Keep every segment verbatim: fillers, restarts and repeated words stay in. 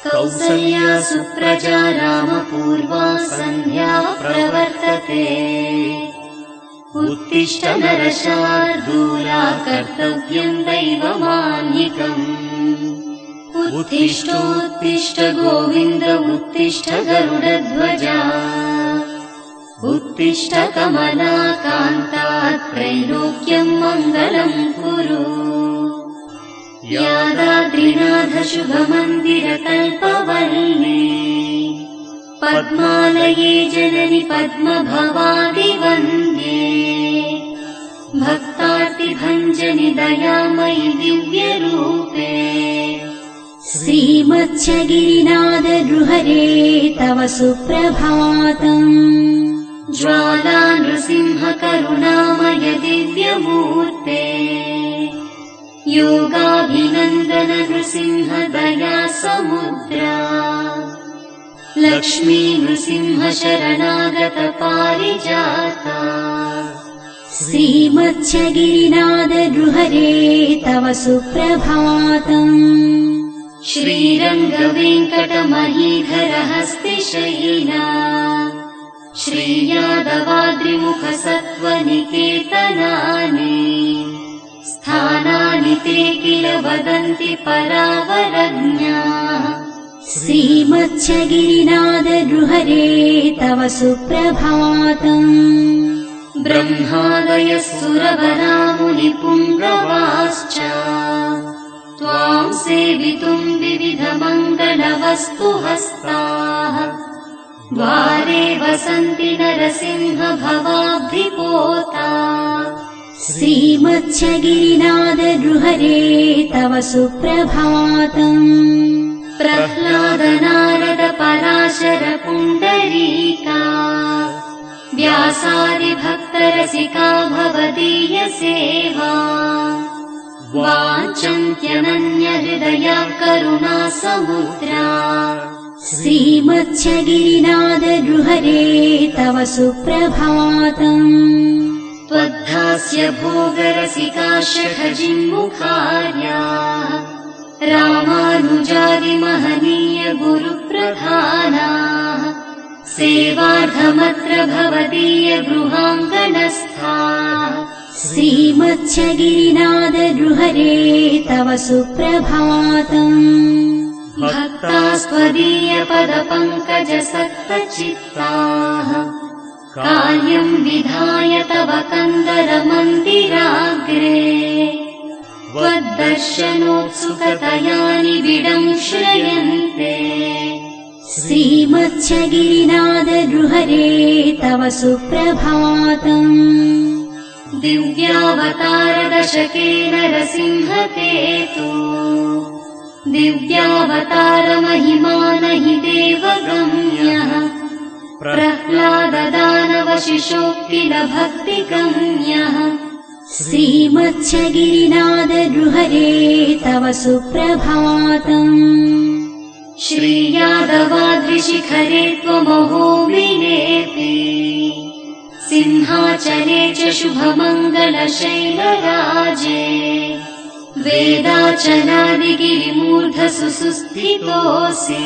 कौसल्या सुप्रजा रामपूर्वा सन्ध्या प्रवर्तते। उत्तिष्ठ नरशार्दूला कर्तव्यम् दैवमान्निकम्। उत्तिष्ठोत्तिष्ठ गोविन्द उत्तिष्ठ गरुडध्वजा। उत्तिष्ठ कमलाकान्ता त्रैलोक्यम् मङ्गलम् कुरु। यादाद्रिनाथ शुभमन्दिरकल्पवल्ली पद्मालये जननि पद्मभवादिवन्द्ये। भक्तार्तिभञ्जनि दयामयि दिव्यरूपे। श्रीमत्स्यगिरिनाथ नृहरे तव सुप्रभातम्। ज्वाला नृसिंह करुणामय दिव्यमूर्ते। योगाभिनन्दन नृसिंह दया समुद्रा। लक्ष्मी नृसिंह शरणागत पारिजाता। श्रीमत्स्यगिरिनाथ नृहरे तव सुप्रभातम्। श्रीरङ्गवेङ्कटमहीधर हस्तिशयिना। श्रीयादवाद्रिमुख सत्त्वनिकेतनानि। स्थानानि ते किल वदन्ति परावरण्या। श्रीमत्स्यगिरिनाथ नृहरे तव सुप्रभातम्। ब्रह्मादयः सुरवरामुनिपुङ्गवाश्च त्वाम् सेवितुम् विविधमङ्गलवस्तुहस्ताः। द्वारे वसन्ति नरसिंह भवाब्धिपोता। श्रीमत्स्यगिरिनाथ नृहरे तव सुप्रभातम्। प्रह्लाद नारद पराशर पुण्डरीका। व्यासादिभक्तरसिका भवदीय सेवा। वाञ्छन्त्यनन्यहृदया करुणा समुद्रा। श्रीमत्स्यगिरिनाथ नृहरे तव सुप्रभातम्। त्वद्धास्य भोगरसिका शठजिन्मुखार्या। रामानुजादिमहनीय गुरुप्रधाना। सेवार्थमत्र भवदीय गृहाङ्गणस्था। श्रीमत्स्यगिरिनाथ नृहरे तव सुप्रभातम्। भक्तास्त्वदीय पदपङ्कज सक्तचित्ताः। कार्यम् विधाय तव कन्दर मन्दिराग्रे। त्वद्दर्शनोत्सुकतया निबिडम् श्रयन्ते। श्रीमत्स्यगिरिनाथ नृहरे तव सुप्रभातम्। दिव्यावतार दशके नरसिंहते तु। दिव्यावतार महिमान हि देवगम्यः। प्रह्लाद दानव शिशोऽखिल भक्तिगम्यः। श्रीमत्स्यगिरिनाथ नृहरे तव सुप्रभातम्। श्रीयादवाद्रिशिखरे त्वमहोबिनेति। सिंहाचले च शुभमङ्गलशैलराजे। वेदाचलादिगिरिमूर्धसु सुस्थितोऽसि।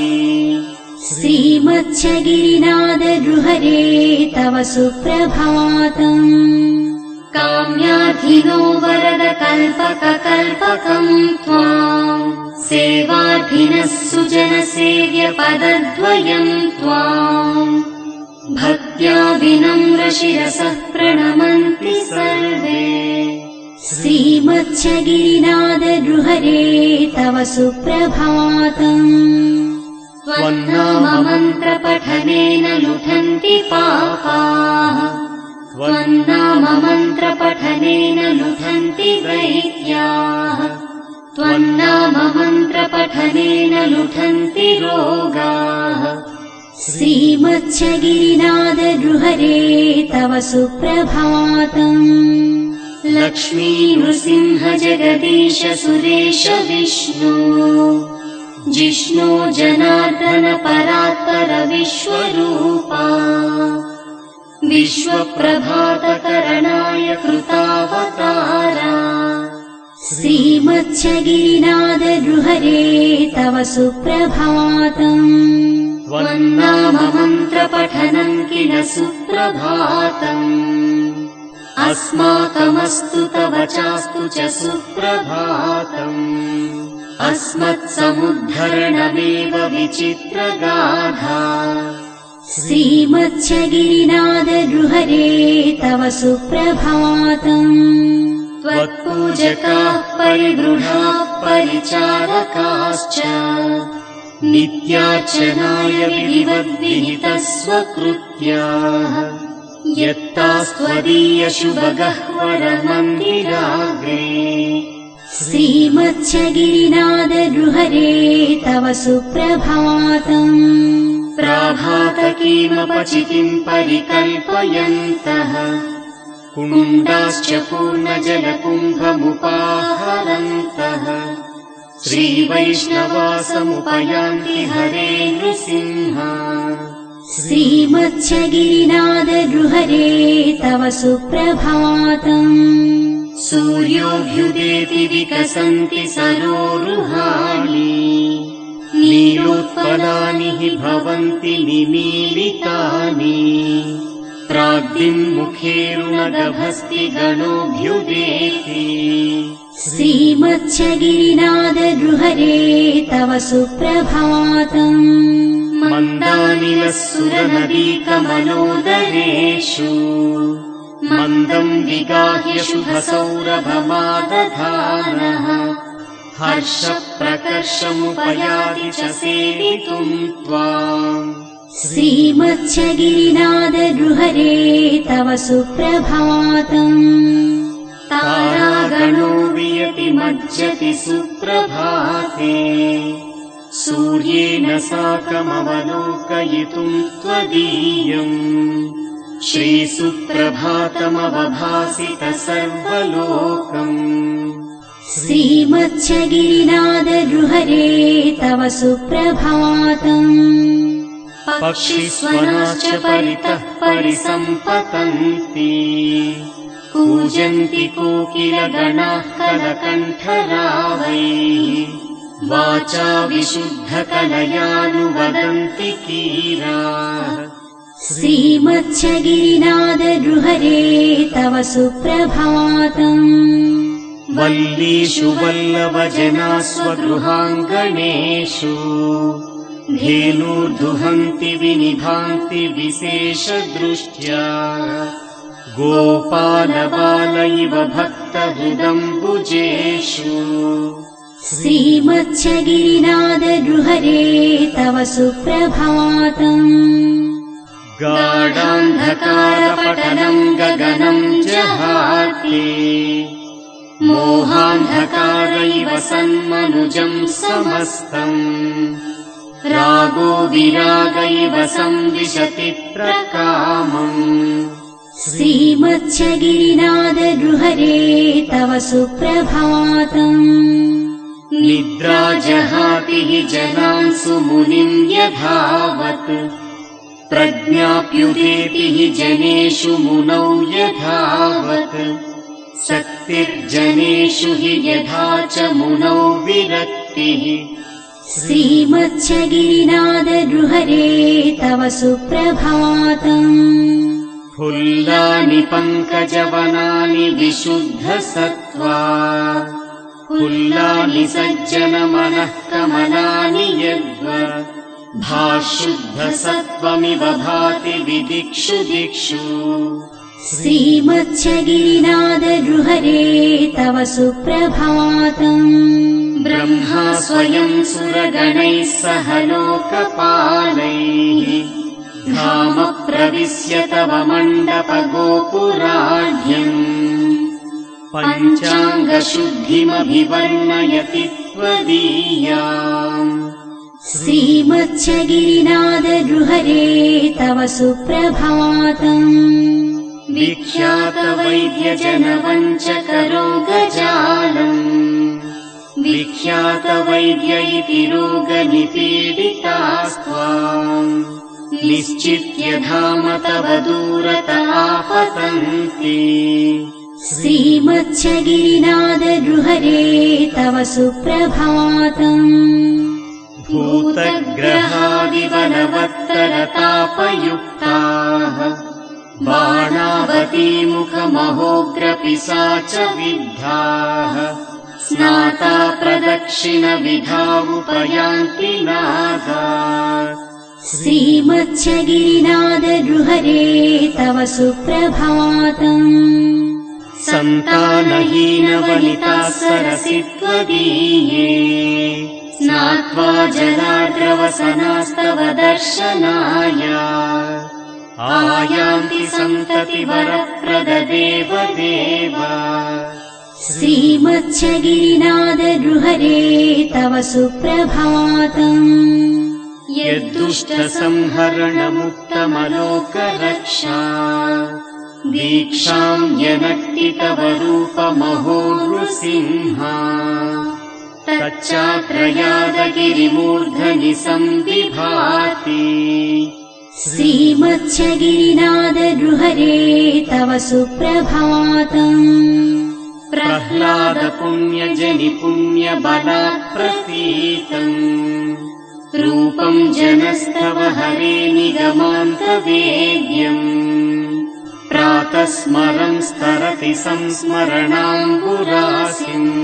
श्रीमत्स्यगिरिनाथ नृहरे तव सुप्रभातम्। काम्यार्थिनो वरद कल्पककल्पकम् त्वाम्। सेवार्थिनः सुजनसेव्य पदद्वयम् त्वाम्। भक्त्या विनम्र शिरसः प्रणमन्ति सर्वे। श्रीमत्स्यगिरिनाथ नृहरे तव सुप्रभातम्। त्वन्नाम मन्त्रपठनेन लुठन्ति पापाः। त्वन्नाम मन्त्रपठनेन लुठन्ति दैत्याः। त्वन्नाम मन्त्रपठनेन लुठन्ति रोगाः। श्रीमत्स्यगिरिनाथ नृहरे तव सुप्रभातम्। लक्ष्मी नृसिंह जगदीश सुरेश विष्णु। जिष्णो जनार्दन परात्पर विश्वरूपा। विश्वप्रभातकरणाय कृतावतारा। श्रीमत्स्यगिरिनाथ नृहरे तव सुप्रभातम् त्वन्नाम मन्त्रपठनं किल सुप्रभातम् अस्माकमस्तु तव चास्तु च सुप्रभातम् अस्मत्समुद्धरणमेव विचित्रगाथा श्रीमत्स्यगिरिनाथ नृहरे तव सुप्रभातम् त्वत्पूजकाः परिगृहाः परिचारकाश्च नित्यार्चनाय विधिवद्विहितः स्वकृत्याः यत्तास्त्वदीयशुभगह्वरमन्दिराग्रे श्रीमत्स्यगिरिनाथ नृहरे तव सुप्रभातम् प्राभातकीमपचितिम् परिकल्पयन्तः कुण्डाश्च पूर्णजलकुम्भमुपाहरन्तः श्रीवैष्णवासमुपयान्ति हरे नृसिंहा श्रीमत्स्यगिरिनाथ नृहरे तव सुप्रभातम् सूर्योऽभ्युदेति विकसन्ति सरोरुहाणि नीलोत्पलानि हि भवन्ति निमीलितानि प्राग्दिङ्मुखेरुणगभस्ति गणोऽभ्युदेति श्रीमत्स्यगिरिनाथ नृहरे तव सुप्रभातम् मन्दानिलः सुरनदीकमलोदरेषु मन्दम् विगाह्य शुभसौरभमादधानः हर्षप्रकर्षमुपयाति च सेवितुम् त्वाम् श्रीमत्स्यगिरिनाथ नृहरे तव सुप्रभातम् तारागणो वियति मज्जति सुप्रभाते सूर्येण साकमवलोकयितुम् त्वदीयम् श्रीसुप्रभातमवभासित सर्वलोकम् श्रीमत्स्यगिरिनाथ नृहरे तव सुप्रभातम् पक्षिस्वनाश्च परितः परिसम्पतन्ति कूजन्ति कोकिलगणाः कलकण्ठरावैः वाचा विशुद्धकलयानुवदन्ति कीराः श्रीमत्स्यगिरिनाथ नृहरे तव सुप्रभातम् वल्लीषु वल्लभजनाः स्वगृहाङ्गणेषु धेनूर्दुहन्ति विनिभान्ति विशेषदृष्ट्या गोपालबाल इव भक्तहृदम्बुजेषु श्रीमत्स्यगिरिनाथ नृहरे तव सुप्रभातम् गाढान्धकारपटलम् गगनम् जहाति मोहान्धकार इव सन्मनुजम् समस्तम् रागो विराग इव संविशति प्रकामम् श्रीमत्स्यगिरिनाथ नृहरे तव सुप्रभातम् निद्रा जहाति हि जनान् सुमुनिम् यथावत् प्रज्ञाप्युदेति हि जनेषु मुनौ यथावत् शक्तिर्जनेषु हि यथा च मुनौ विरक्तिः श्रीमत्स्यगिरिनाथ नृहरे तव सुप्रभातम् फुल्लानि पङ्कजवनानि विशुद्धसत्त्वा फुल्लानि सज्जनमनः कमलानि यद्वत् भाशुद्धसत्त्वमिव भाति विदिक्षु दिक्षु श्रीमत्स्यगिरिनाथ नृहरे तव सुप्रभातम् ब्रह्मा स्वयं सुरगणैः सह लोकपालैः धाम प्रविश्य तव मण्डपगोपुराढ्यम् पञ्चाङ्गशुद्धिमभिवर्णयति त्वदीयाम् श्रीमत्स्यगिरिनाथ नृहरे तव सुप्रभातम् विख्यातवैद्यजनवञ्चकरोगजालम् विख्यातवैद्य इति रोगनिपीडितास्त्वाम् निश्चित्य धाम तव दूरत आपतन्ति श्रीमत्स्यगिरिनाथ नृहरे तव सुप्रभातम्। भूतग्रहादिवनवत्तरतापयुक्ताः बाणावतीमुखमहोग्रपिशाच विद्धाः स्नाता प्रदक्षिणविधावुपयान्ति नागा। श्रीमत्स्यगिरिनाथ नृहरे तव सुप्रभातम्। सन्तानहीनवनिताः सरसित्वदीये स्नात्वा जलाद्रवसनास्तव दर्शनाय आयान्ति सन्ततिवरप्रददेव देव। श्रीमत्स्यगिरिनाथ नृहरे तव सुप्रभातम्। यद्दुष्टसंहरणमुक्तमलोकरक्षा दीक्षाम् यनक्ति तव रूपमहो नृसिंहा तच्चात्रयादगिरिमूर्धनि संविभाति। श्रीमत्स्यगिरिनाथ नृहरे तव सुप्रभातम्। प्रह्लादपुण्यजनि पुण्यबलात्प्रतीतम् रूपम् जनस्तव हरे निगमान्तवेद्यम् प्रातः स्मरं स्तरति संस्मरणाम्बुरासिम्।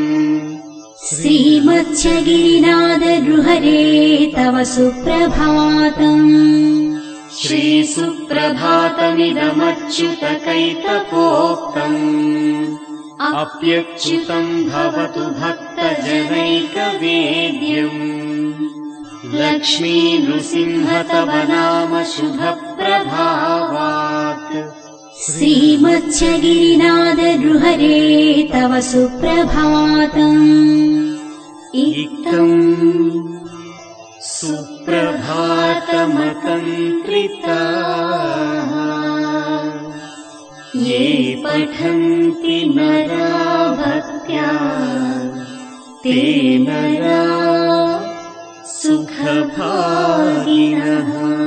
श्रीमत्स्यगिरिनाथ नृहरे तव सुप्रभातम्। श्रीसुप्रभातमिदमच्युतकैतपोक्तम् अप्यच्युतम् भवतु भक्तजनैकवेद्यम्। लक्ष्मी नृसिंह तव नाम शुभप्रभावात्। श्रीमत्स्यगिरिनाथ नृहरे तव सुप्रभातम्। इत्थम् सुप्रभातमतन्त्रिताः ये पठन्ति नरा भक्त्या ते नरा सुखभागिनः।